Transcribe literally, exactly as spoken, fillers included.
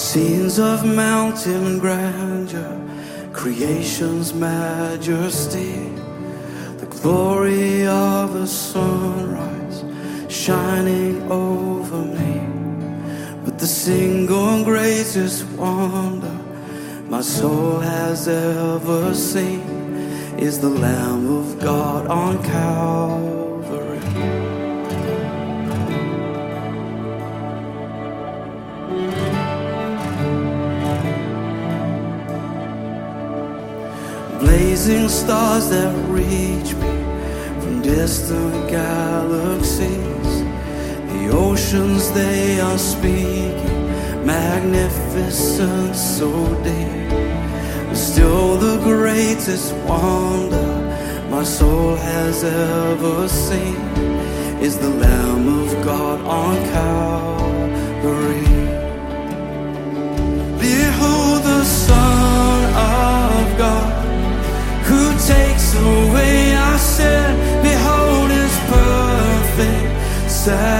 Scenes of mountain grandeur, creation's majesty, the glory of a sunrise shining over me. But the single greatest wonder my soul has ever seen is the Lamb of God on Calvary. Blazing stars that reach me from distant galaxies, the oceans they are speaking, magnificent, so deep. But still the greatest wonder my soul has ever seen is the Lamb of God on Calvary. Behold the Son of God, who takes away our sin. Behold his perfect sacrifice.